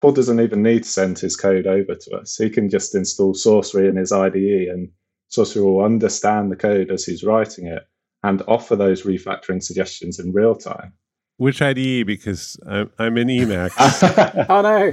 Paul doesn't even need to send his code over to us. He can just install Sorcery in his IDE, and Sorcery will understand the code as he's writing it and offer those refactoring suggestions in real time. Which IDE? Because I'm in Emacs. Oh, no.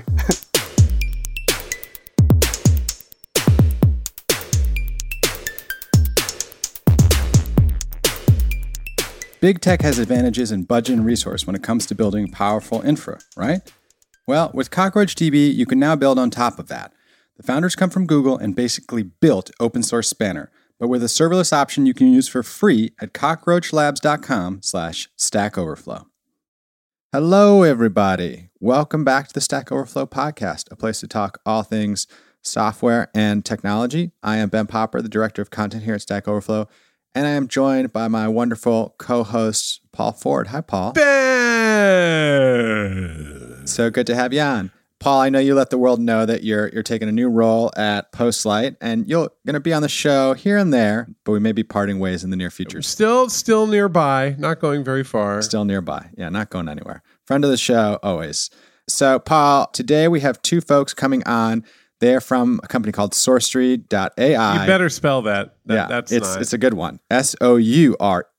Big tech has advantages in budget and resource when it comes to building powerful infra, right? Well, with CockroachDB, you can now build on top of that. The founders come from Google and basically built open source Spanner, but with a serverless option you can use for free at cockroachlabs.com/Stack Overflow. Hello, everybody. Welcome back to the Stack Overflow podcast, a place to talk all things software and technology. I am Ben Popper, the director of content here at Stack Overflow, and I am joined by my wonderful co-host, Paul Ford. Hi, Paul. Ben! So good to have you on. Paul, I know you let the world know that you're taking a new role at Postlight, and you're going to be on the show here and there, but we may be parting ways in the near future. Still nearby, not going very far. Still nearby. Yeah, not going anywhere. Friend of the show, always. So, Paul, today we have two folks coming on. They're from a company called Sourcery.ai. You better spell that. It's a good one. Sourcery.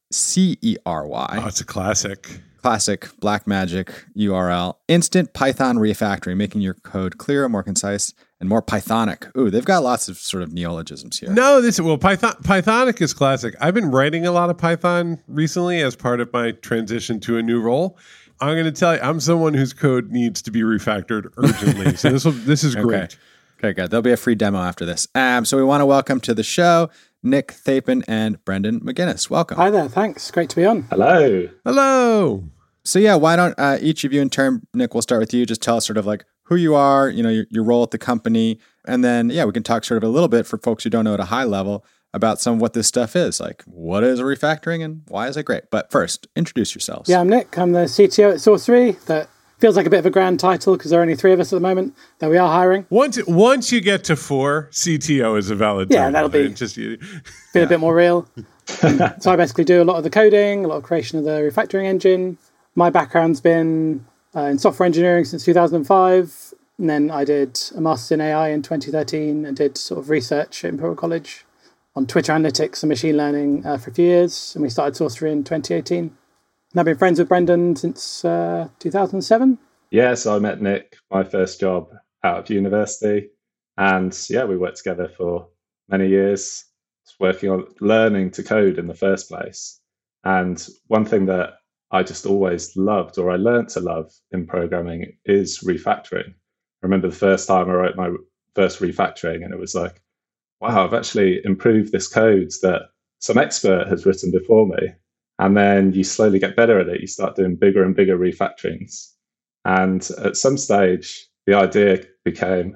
Oh, it's a classic. Classic Black Magic URL. Instant Python refactoring, making your code clearer, more concise, and more Pythonic. Ooh, they've got lots of sort of neologisms here. No, Pythonic is classic. I've been writing a lot of Python recently as part of my transition to a new role. I'm going to tell you, I'm someone whose code needs to be refactored urgently. So this is great. Okay, good. There'll be a free demo after this. So we want to welcome to the show Nick Thapin and Brendan McGinnis. Welcome. Hi there. Thanks. Great to be on. Hello. Hello. So yeah, why don't each of you in turn, Nick, we'll start with you. Just tell us sort of like who you are, your role at the company. And then, we can talk sort of a little bit for folks who don't know at a high level about some of what this stuff is. Like, what is refactoring and why is it great? But first, introduce yourselves. Yeah, I'm Nick. I'm the CTO at Sourcery. That feels like a bit of a grand title because there are only three of us at the moment, though we are hiring. Once you get to 4, CTO is a valid title. Yeah, that'll be a bit more real. So I basically do a lot of the coding, a lot of creation of the refactoring engine. My background's been in software engineering since 2005. And then I did a master's in AI in 2013 and did sort of research at Imperial College on Twitter analytics and machine learning for a few years. And we started Sourcery in 2018. And I've been friends with Brendan since 2007. Yeah, so I met Nick, my first job out of university. And we worked together for many years, working on learning to code in the first place. And one thing that I just always loved, or I learned to love in programming, is refactoring. I remember the first time I wrote my first refactoring, and it was like, wow, I've actually improved this code that some expert has written before me. And then you slowly get better at it. You start doing bigger and bigger refactorings. And at some stage, the idea became,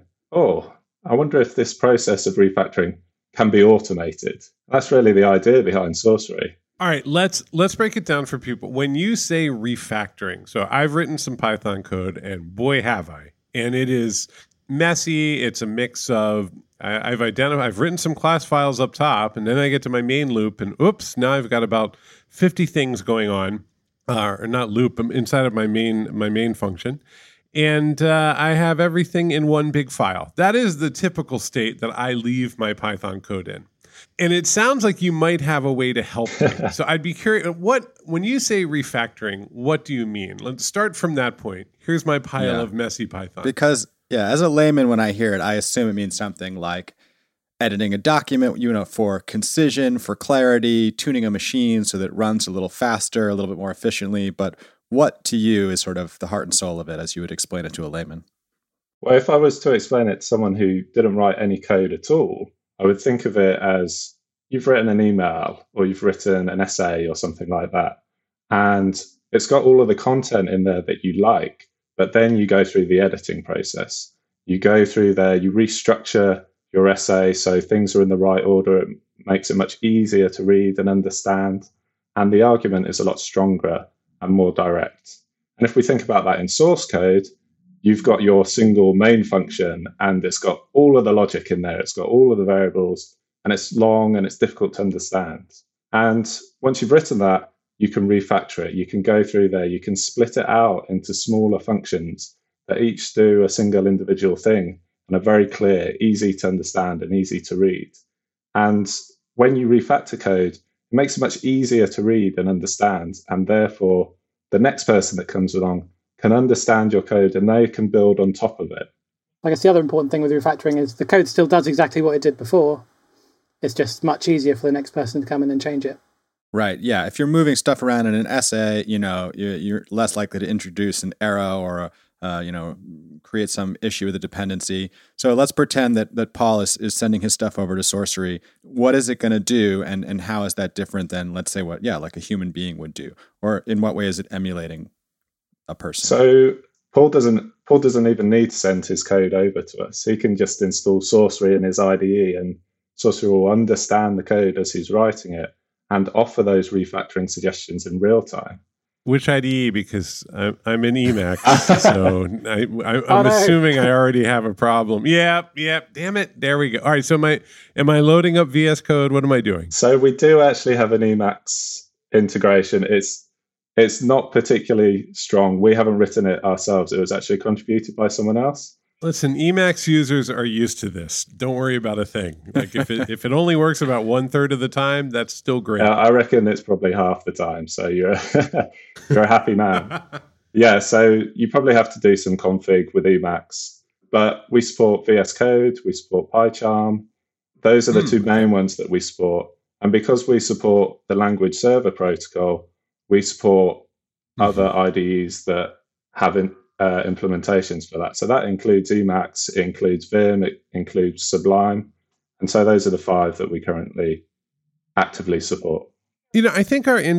I wonder if this process of refactoring can be automated. That's really the idea behind Sourcery. All right, let's break it down for people. When you say refactoring, so I've written some Python code, and boy, have I. And it is messy. It's a mix of, I've written some class files up top, and then I get to my main loop, and oops, now I've got about 50 things going on, or not loop, I'm inside of my main function. And I have everything in one big file. That is the typical state that I leave my Python code in. And it sounds like you might have a way to help me. So I'd be curious, when you say refactoring, what do you mean? Let's start from that point. Here's my pile of messy Python. Because, as a layman, when I hear it, I assume it means something like editing a document, for concision, for clarity, tuning a machine so that it runs a little faster, a little bit more efficiently. But what to you is sort of the heart and soul of it as you would explain it to a layman? Well, if I was to explain it to someone who didn't write any code at all, I would think of it as you've written an email or you've written an essay or something like that. And it's got all of the content in there that you like, but then you go through the editing process. You go through there, you restructure your essay so things are in the right order. It makes it much easier to read and understand. And the argument is a lot stronger and more direct. And if we think about that in source code, you've got your single main function and it's got all of the logic in there. It's got all of the variables and it's long and it's difficult to understand. And once you've written that, you can refactor it. You can go through there. You can split it out into smaller functions that each do a single individual thing and are very clear, easy to understand, and easy to read. And when you refactor code, it makes it much easier to read and understand. And therefore, the next person that comes along can understand your code and they can build on top of it. I guess the other important thing with refactoring is the code still does exactly what it did before. It's just much easier for the next person to come in and change it. Right. Yeah. If you're moving stuff around in an essay, you're less likely to introduce an error or create some issue with a dependency. So let's pretend that Paul is sending his stuff over to Sourcery. What is it going to do, and how is that different than, let's say, like a human being would do, or in what way is it emulating a person? So Paul doesn't even need to send his code over to us. He can just install Sourcery in his IDE, and Sourcery will understand the code as he's writing it and offer those refactoring suggestions in real time. Which IDE? Because I'm in Emacs, so I'm assuming I already have a problem. Yep. Damn it. There we go. All right. So am I loading up VS Code? What am I doing? So we do actually have an Emacs integration. It's not particularly strong. We haven't written it ourselves. It was actually contributed by someone else. Listen, Emacs users are used to this. Don't worry about a thing. Like if it only works about 1/3 of the time, that's still great. I reckon it's probably half the time. So you're a happy man. Yeah. So you probably have to do some config with Emacs, but we support VS Code. We support PyCharm. Those are the two main ones that we support. And because we support the language server protocol, we support other IDEs that have implementations for that. So that includes Emacs, it includes Vim, it includes Sublime. And so those are the 5 that we currently actively support. I think our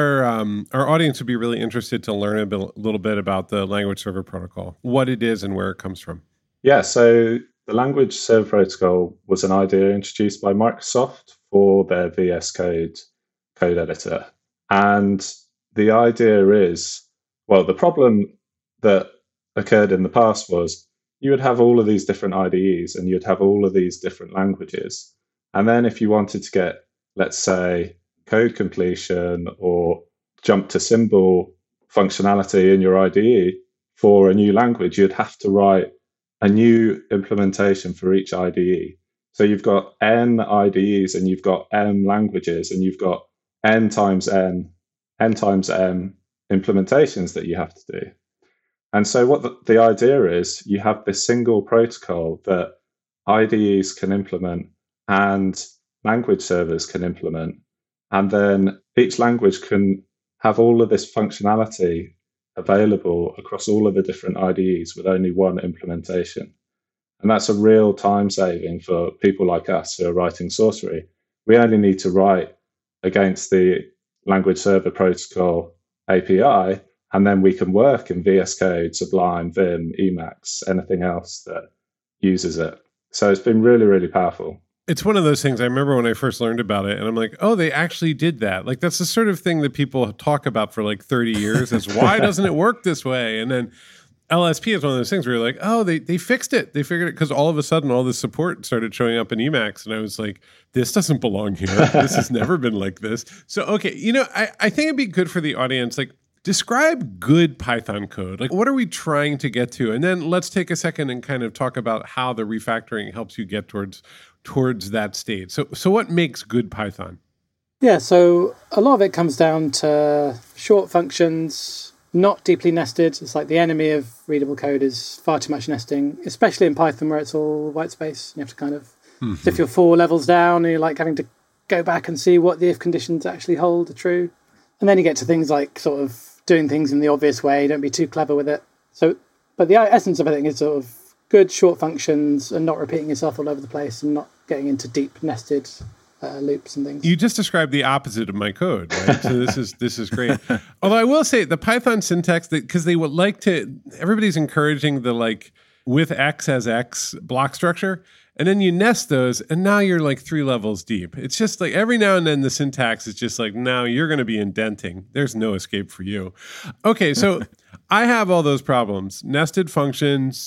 audience would be really interested to learn a little bit about the language server protocol, what it is and where it comes from. Yeah, so the language server protocol was an idea introduced by Microsoft for their VS Code editor. And the idea is, the problem that occurred in the past was you would have all of these different IDEs and you'd have all of these different languages. And then if you wanted to get, let's say, code completion or jump to symbol functionality in your IDE for a new language, you'd have to write a new implementation for each IDE. So you've got N IDEs and you've got M languages and you've got N times N times M implementations that you have to do. And so what the idea is, you have this single protocol that IDEs can implement and language servers can implement. And then each language can have all of this functionality available across all of the different IDEs with only one implementation. And that's a real time saving for people like us who are writing Sourcery. We only need to write against the language server protocol API, and then we can work in VS Code, Sublime, Vim, Emacs, anything else that uses it. So it's been really, really powerful. It's one of those things I remember when I first learned about it, and I'm like, oh, they actually did that. Like, that's the sort of thing that people talk about for like 30 years is why doesn't it work this way? And then LSP is one of those things where you're like, oh, they fixed it. They figured it because all of a sudden all this support started showing up in Emacs. And I was like, this doesn't belong here. This has never been like this. So, okay, I think it'd be good for the audience, like, describe good Python code. Like, what are we trying to get to? And then let's take a second and kind of talk about how the refactoring helps you get towards that state. So what makes good Python? Yeah, so a lot of it comes down to short functions, not deeply nested. It's like the enemy of readable code is far too much nesting, especially in Python where it's all white space. You have to kind of, if you're 4 levels down, you're like having to go back and see what the if conditions actually hold are true. And then you get to things like sort of doing things in the obvious way. Don't be too clever with it. So, but the essence of everything is sort of good short functions and not repeating yourself all over the place and not getting into deep nested loops and things. You just described the opposite of my code, right? So this is great. Although I will say the Python syntax, because they would like to, everybody's encouraging the like with X as X block structure. And then you nest those, and now you're like 3 levels deep. It's just like every now and then the syntax is just like, now you're going to be indenting. There's no escape for you. Okay, so I have all those problems. Nested functions,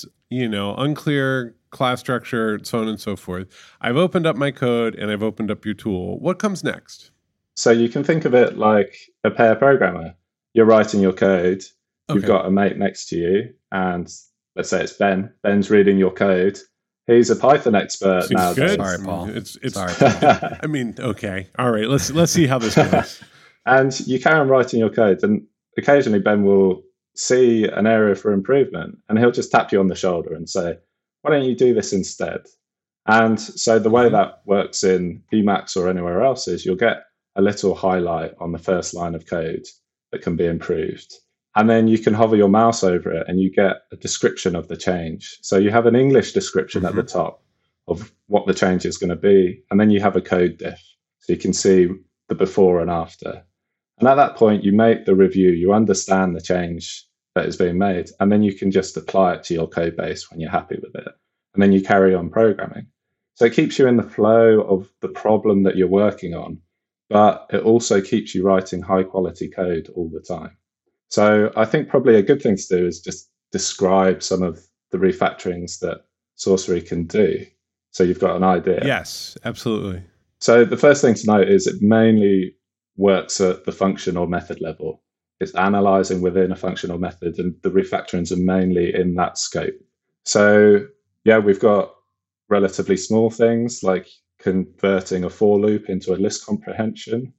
unclear class structure, so on and so forth. I've opened up my code, and I've opened up your tool. What comes next? So you can think of it like a pair programmer. You're writing your code. You've got a mate next to you, and let's say it's Ben. Ben's reading your code. He's a Python expert Seems nowadays. good. Sorry, Paul. It's Sorry. I mean, okay. All right. Let's see how this goes. And you carry on writing your code, and occasionally Ben will see an area for improvement, and he'll just tap you on the shoulder and say, why don't you do this instead? And so the way that works in Emacs or anywhere else is you'll get a little highlight on the first line of code that can be improved. And then you can hover your mouse over it and you get a description of the change. So you have an English description at the top of what the change is going to be. And then you have a code diff. So you can see the before and after. And at that point, you make the review, you understand the change that is being made, and then you can just apply it to your code base when you're happy with it. And then you carry on programming. So it keeps you in the flow of the problem that you're working on, but it also keeps you writing high quality code all the time. So I think probably a good thing to do is just describe some of the refactorings that Sorcery can do. So you've got an idea. Yes, absolutely. So the first thing to note is it mainly works at the function or method level. It's analyzing within a function or method, and the refactorings are mainly in that scope. So yeah, we've got relatively small things like converting a for loop into a list comprehension,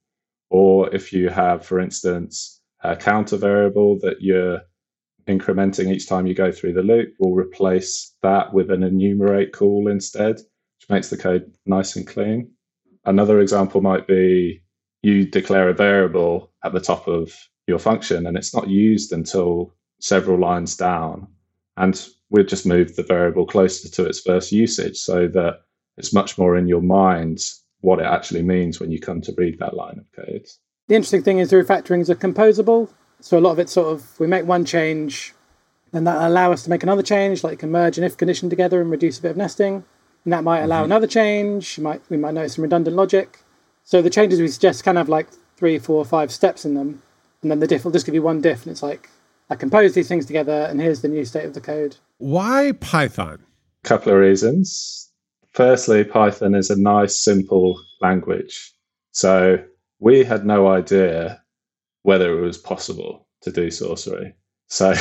or if you have, for instance, a counter variable that you're incrementing each time you go through the loop, we'll replace that with an enumerate call instead, which makes the code nice and clean. Another example might be you declare a variable at the top of your function and it's not used until several lines down. And we've just moved the variable closer to its first usage so that it's much more in your mind what it actually means when you come to read that line of code. The interesting thing is the refactorings are composable. So a lot of it sort of, we make one change, and that allow us to make another change, like can merge an if condition together and reduce a bit of nesting. And that might allow another change. We might notice some redundant logic. So the changes we suggest can have like 3, 4, 5 steps in them. And then the diff will just give you one diff, and it's like, I compose these things together, and here's the new state of the code. Why Python? A couple of reasons. Firstly, Python is a nice, simple language. So we had no idea whether it was possible to do Sorcery. So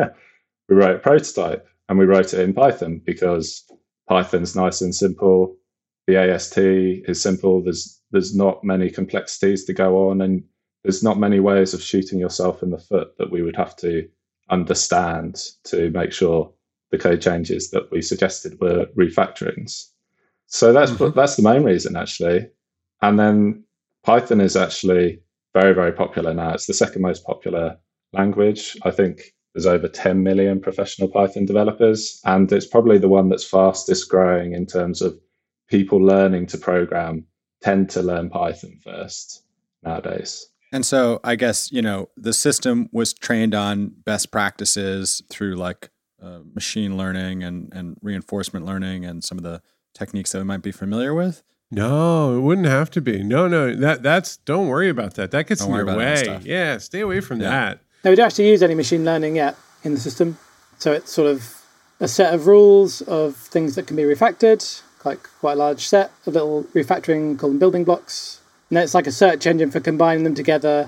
we wrote a prototype, and we wrote it in Python because Python's nice and simple. The AST is simple. There's not many complexities to go on, and there's not many ways of shooting yourself in the foot that we would have to understand to make sure the code changes that we suggested were refactorings. So that's the main reason, actually. And then Python is actually very, very popular now. It's the second most popular language. I think there's over 10 million professional Python developers, and it's probably the one that's fastest growing in terms of people learning to program tend to learn Python first nowadays. And so I guess, the system was trained on best practices through like machine learning and reinforcement learning and some of the techniques that we might be familiar with. No, it wouldn't have to be. No, that's don't worry about that. That gets in your way. Yeah, stay away from that. No, we don't actually use any machine learning yet in the system. So it's sort of a set of rules of things that can be refactored, like quite a large set, a little refactoring called building blocks. And then it's like a search engine for combining them together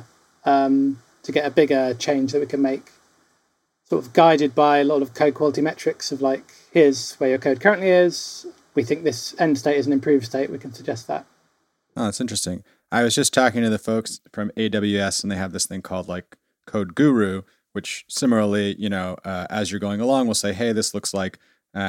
to get a bigger change that we can make, sort of guided by a lot of code quality metrics of like, here's where your code currently is. We think this end state is an improved state. We can suggest that. Oh, that's interesting. I was just talking to the folks from AWS, and they have this thing called like Code Guru, which similarly, as you're going along, will say, hey, this looks like,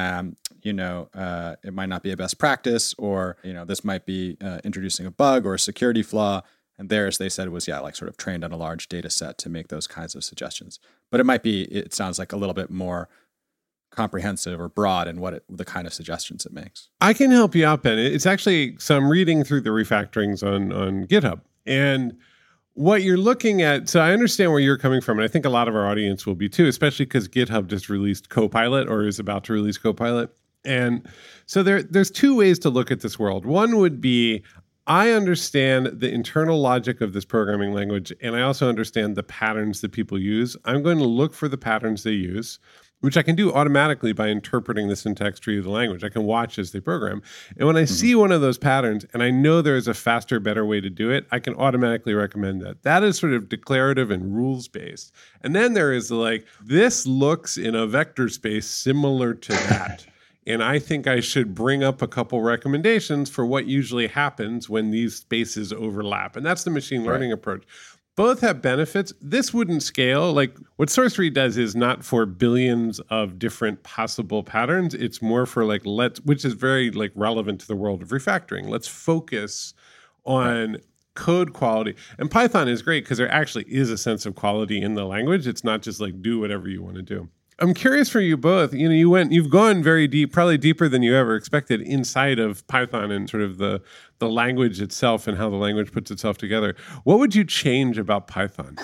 it might not be a best practice, or, this might be introducing a bug or a security flaw. And theirs, they said, was, sort of trained on a large data set to make those kinds of suggestions. But it sounds like a little bit more comprehensive or broad in the kind of suggestions it makes. I can help you out, Ben. It's actually, so I'm reading through the refactorings on GitHub. And what you're looking at, so I understand where you're coming from, and I think a lot of our audience will be too, especially because GitHub just released Copilot or is about to release Copilot. And so there's two ways to look at this world. One would be, I understand the internal logic of this programming language, and I also understand the patterns that people use. I'm going to look for the patterns they use. which I can do automatically by interpreting the syntax tree of the language. I can watch as they program. And when I see one of those patterns and I know there is a faster, better way to do it, I can automatically recommend that. That is sort of declarative and rules-based. And then there is like, this looks in a vector space similar to that. And I think I should bring up a couple recommendations for what usually happens when these spaces overlap. And that's the machine learning approach. Both have benefits. This wouldn't scale. Like what Sorcery does is not for billions of different possible patterns. It's more for like which is very like relevant to the world of refactoring. Let's focus on code quality. And Python is great because there actually is a sense of quality in the language. It's not just like do whatever you want to do. I'm curious for you both. You know, you've gone very deep, probably deeper than you ever expected inside of Python and sort of the language itself and how the language puts itself together. What would you change about Python?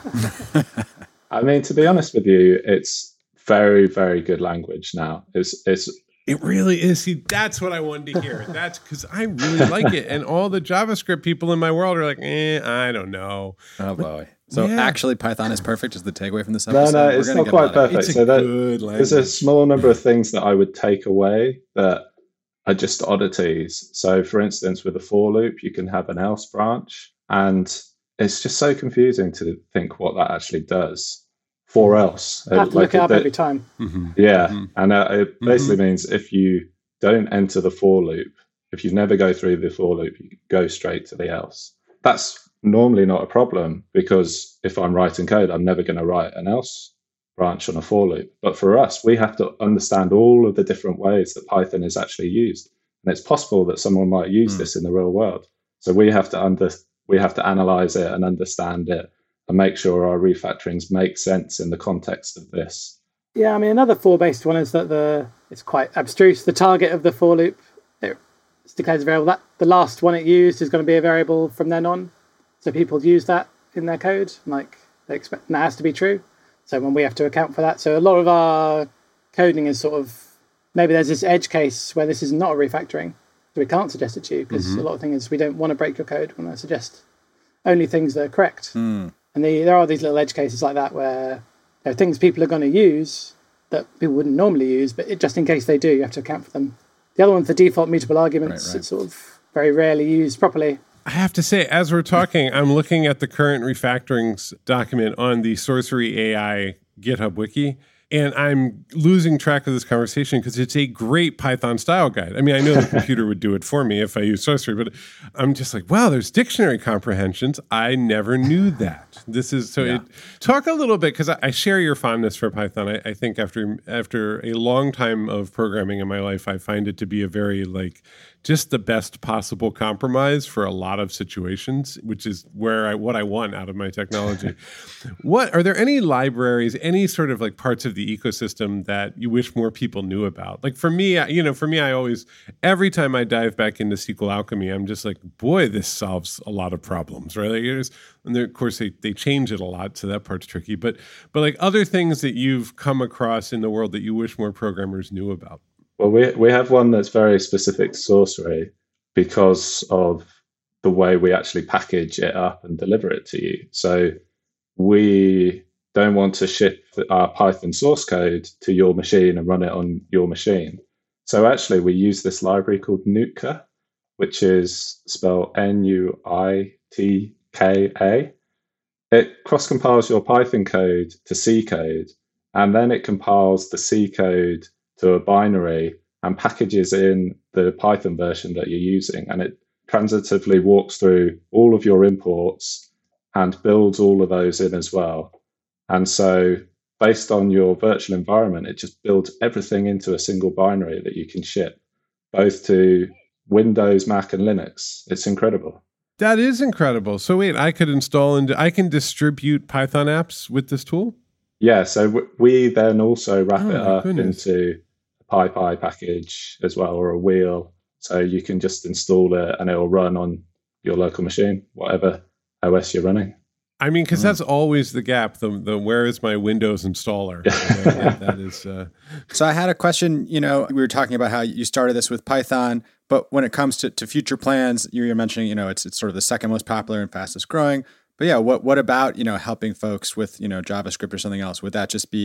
I mean, to be honest with you, it's very, very good language now. It really is. See, that's what I wanted to hear. That's because I really like it. And all the JavaScript people in my world are like, I don't know. Oh, boy. So actually, Python is perfect is the takeaway from this episode? No, it's not quite perfect. It's good language. There's a small number of things that I would take away that are just oddities. So, for instance, with a for loop, you can have an else branch. And it's just so confusing to think what that actually does. For else. I have to look it up every time. Yeah. Mm-hmm. And it basically means if you don't enter the for loop, if you never go through the for loop, you go straight to the else. That's normally not a problem because if I'm writing code, I'm never going to write an else branch on a for loop. But for us, we have to understand all of the different ways that Python is actually used. And it's possible that someone might use this in the real world. So we have to analyze it and understand it and make sure our refactorings make sense in the context of this. Yeah, I mean, another for-based one is that it's quite abstruse. The target of the for loop, it declares a variable. That the last one it used is going to be a variable from then on. So people use that in their code, like they expect that has to be true. So when we have to account for that. So a lot of our coding is sort of, maybe there's this edge case where this is not a refactoring. So we can't suggest it to you because a lot of things we don't want to break your code. We want to suggest only things that are correct. And there are these little edge cases like that where there are things people are going to use that people wouldn't normally use, but just in case they do, you have to account for them. The other one's the default mutable arguments. Right. It's sort of very rarely used properly. I have to say, as we're talking, I'm looking at the current refactorings document on the Sorcery AI GitHub wiki, and I'm losing track of this conversation because it's a great Python style guide. I mean, I know the computer would do it for me if I use Sorcery, but I'm just like, wow, there's dictionary comprehensions. I never knew that. This is so. Talk a little bit because I share your fondness for Python. I think after a long time of programming in my life, I find it to be a very just the best possible compromise for a lot of situations, which is what I want out of my technology. Are there any libraries, any sort of parts of the ecosystem that you wish more people knew about? Like for me, I always, every time I dive back into SQL Alchemy, I'm just like, boy, this solves a lot of problems, right? And of course they change it a lot, so that part's tricky. But other things that you've come across in the world that you wish more programmers knew about. Well, we have one that's very specific to Sorcery because of the way we actually package it up and deliver it to you. So we don't want to ship our Python source code to your machine and run it on your machine. So actually we use this library called Nuitka, which is spelled Nuitka. It cross-compiles your Python code to C code, and then it compiles the C code to a binary and packages in the Python version that you're using. And it transitively walks through all of your imports and builds all of those in as well. And so based on your virtual environment, it just builds everything into a single binary that you can ship, both to Windows, Mac, and Linux. It's incredible. That is incredible. So wait, I can distribute Python apps with this tool? Yeah, so we then also wrap it up into a PyPy package as well, or a wheel. So you can just install it and it will run on your local machine, whatever OS you're running. I mean, because that's always the gap, the where is my Windows installer? That is. So I had a question, we were talking about how you started this with Python, but when it comes to future plans, you're mentioning, it's sort of the second most popular and fastest growing. But yeah, what about, helping folks with, JavaScript or something else? Would that just be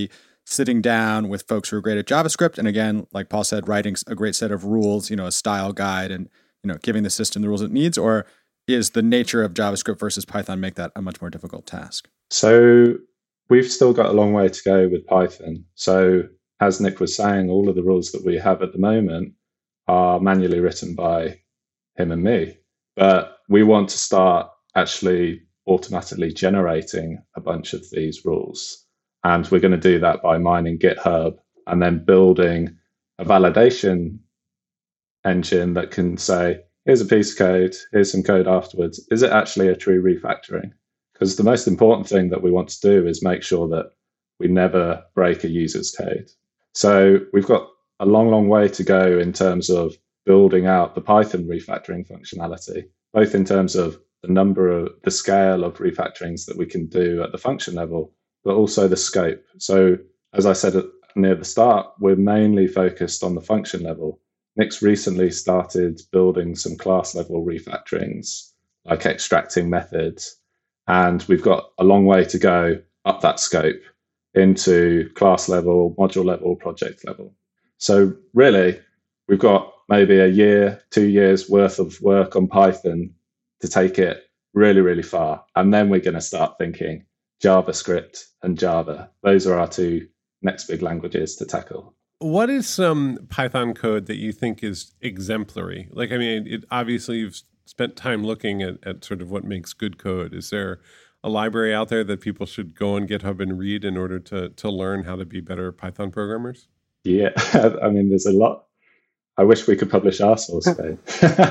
sitting down with folks who are great at JavaScript. And again, like Paul said, writing a great set of rules, a style guide and, giving the system the rules it needs? Or is the nature of JavaScript versus Python make that a much more difficult task? So we've still got a long way to go with Python. So as Nick was saying, all of the rules that we have at the moment are manually written by him and me. But we want to start actually automatically generating a bunch of these rules. And we're going to do that by mining GitHub and then building a validation engine that can say, here's a piece of code, here's some code afterwards. Is it actually a true refactoring? Because the most important thing that we want to do is make sure that we never break a user's code. So we've got a long, long way to go in terms of building out the Python refactoring functionality, both in terms of the scale of refactorings that we can do at the function level, but also the scope. So as I said near the start, we're mainly focused on the function level. Nick's recently started building some class level refactorings, like extracting methods. And we've got a long way to go up that scope into class level, module level, project level. So really, we've got maybe a year, 2 years worth of work on Python to take it really, really far. And then we're going to start thinking JavaScript and Java. Those are our two next big languages to tackle. What is some Python code that you think is exemplary? Like, I mean, obviously you've spent time looking at sort of what makes good code. Is there a library out there that people should go on GitHub and read in order to learn how to be better Python programmers? Yeah, I mean, there's a lot. I wish we could publish our source code.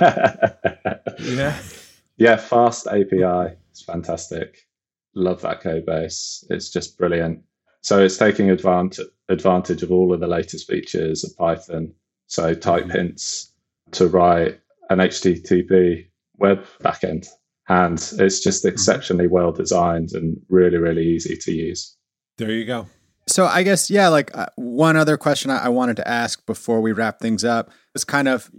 Yeah, Fast API is fantastic. Love that code base. It's just brilliant. So it's taking advantage of all of the latest features of Python. So type hints to write an HTTP web backend. And it's just exceptionally well designed and really, really easy to use. There you go. So I guess, one other question I wanted to ask before we wrap things up is kind of,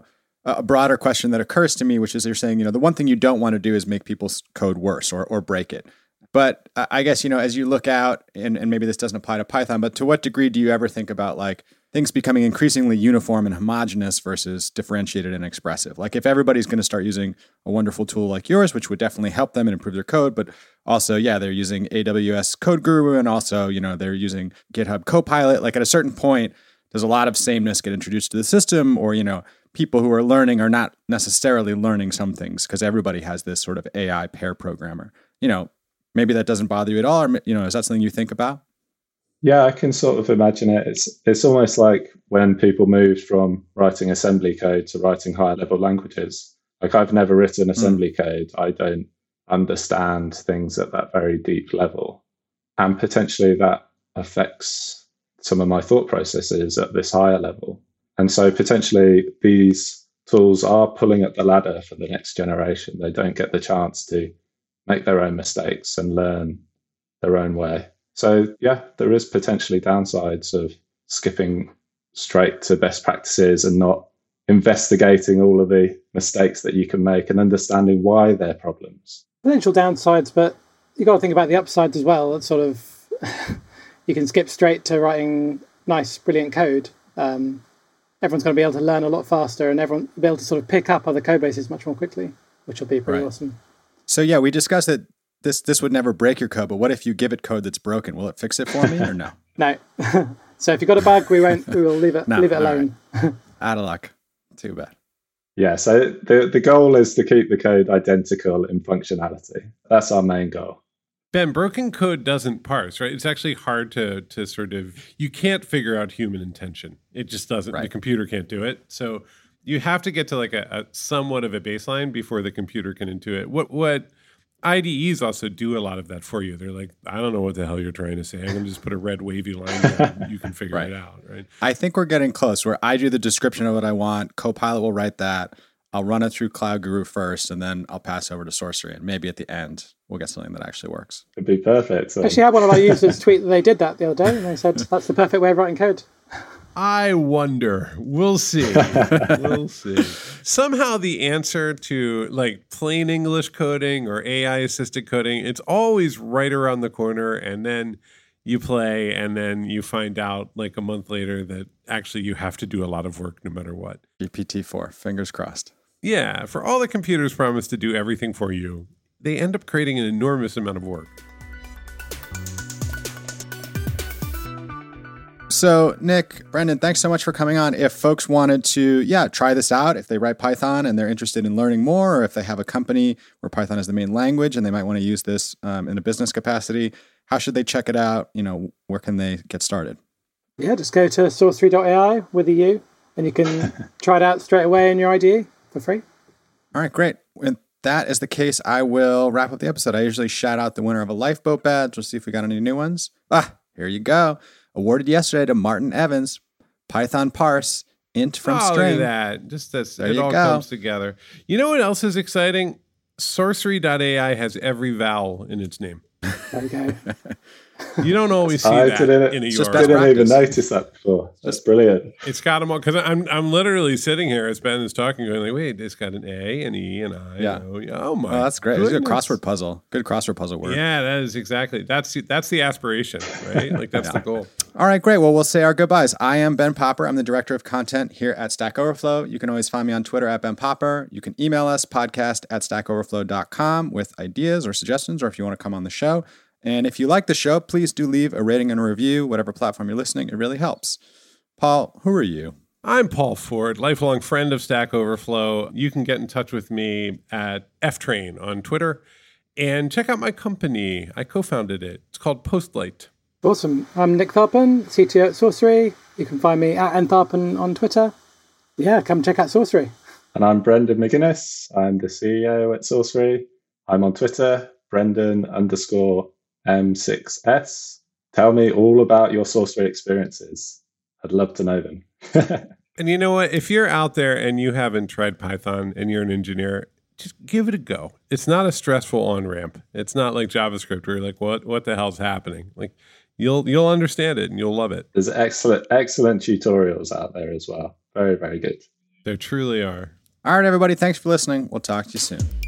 a broader question that occurs to me, which is you're saying, the one thing you don't want to do is make people's code worse or break it. But I guess, as you look out, and maybe this doesn't apply to Python, but to what degree do you ever think about like things becoming increasingly uniform and homogeneous versus differentiated and expressive? Like if everybody's going to start using a wonderful tool like yours, which would definitely help them and improve their code, but also, they're using AWS Code Guru and also, they're using GitHub Copilot. Like at a certain point, does a lot of sameness get introduced to the system or, people who are learning are not necessarily learning some things because everybody has this sort of AI pair programmer, maybe that doesn't bother you at all, or, is that something you think about? Yeah, I can sort of imagine it. It's almost like when people moved from writing assembly code to writing higher level languages. Like I've never written assembly code. I don't understand things at that very deep level. And potentially that affects some of my thought processes at this higher level. And so potentially these tools are pulling up the ladder for the next generation. They don't get the chance to make their own mistakes and learn their own way. So yeah, there is potentially downsides of skipping straight to best practices and not investigating all of the mistakes that you can make and understanding why they're problems. Potential downsides, but you've got to think about the upsides as well. It's sort of, you can skip straight to writing nice, brilliant code. Everyone's going to be able to learn a lot faster and everyone will be able to sort of pick up other code bases much more quickly, which will be pretty awesome. So yeah, we discussed that this would never break your code, but what if you give it code that's broken? Will it fix it for me or no? No. So if you've got a bug, we will leave it alone. Right. Out of luck. Too bad. Yeah, so the goal is to keep the code identical in functionality. That's our main goal. Ben, broken code doesn't parse, right? It's actually hard to sort of, you can't figure out human intention. It just doesn't. Right. The computer can't do it. So you have to get to like a somewhat of a baseline before the computer can intuit. What IDEs also do a lot of that for you. They're like, I don't know what the hell you're trying to say. I'm going to just put a red wavy line there and you can figure it out, right? I think we're getting close where I do the description of what I want. Copilot will write that. I'll run it through Cloud Guru first, and then I'll pass over to Sorcery. And maybe at the end, we'll get something that actually works. It'd be perfect. So. Actually, I had one of our users tweet that they did that the other day, and they said that's the perfect way of writing code. I wonder. We'll see. We'll see. Somehow the answer to like plain English coding or AI assisted coding, it's always right around the corner. And then you play, and then you find out like a month later that actually you have to do a lot of work no matter what. GPT-4, fingers crossed. Yeah, for all the computers promise to do everything for you, they end up creating an enormous amount of work. So, Nick, Brendan, thanks so much for coming on. If folks wanted to, try this out, if they write Python and they're interested in learning more, or if they have a company where Python is the main language and they might want to use this in a business capacity, how should they check it out? Where can they get started? Yeah, just go to sourcery.ai with a U, and you can try it out straight away in your IDE for free. All right, great. If that is the case, I will wrap up the episode. I usually shout out the winner of a lifeboat badge. We'll see if we got any new ones. Here you go. Awarded yesterday to Martin Evans, Python parse, int from string. Look at that. Just this, there it all go. Comes together. You know what else is exciting? Sorcery.ai has every vowel in its name. There you go. You don't always see that in a URL. I didn't even notice that before. That's brilliant. It's got them all, because I'm literally sitting here as Ben is talking, going like, wait, it's got an A, an E, an I. Yeah. Oh my. Well, that's great. Goodness. It's a good crossword puzzle. Good crossword puzzle work. Yeah, that is exactly. That's the aspiration, right? Like that's the goal. All right, great. Well, we'll say our goodbyes. I am Ben Popper. I'm the director of content here at Stack Overflow. You can always find me on Twitter at Ben Popper. You can email us, podcast@stackoverflow.com, with ideas or suggestions, or if you want to come on the show. And if you like the show, please do leave a rating and a review, whatever platform you're listening. It really helps. Paul, who are you? I'm Paul Ford, lifelong friend of Stack Overflow. You can get in touch with me at ftrain on Twitter, and check out my company. I co-founded it. It's called Postlight. Awesome. I'm Nick Tharpen, CTO at Sorcery. You can find me at ntharpen on Twitter. Yeah, come check out Sorcery. And I'm Brendan McGuinness. I'm the CEO at Sorcery. I'm on Twitter, Brendan_M6S. Tell me all about your Sorcery experiences. I'd love to know them. And you know what? If you're out there and you haven't tried Python and you're an engineer, just give it a go. It's not a stressful on-ramp. It's not like JavaScript where you're like, what the hell's happening? Like you'll understand it and you'll love it. There's excellent tutorials out there as well. Very, very good. There truly are. All right, everybody. Thanks for listening. We'll talk to you soon.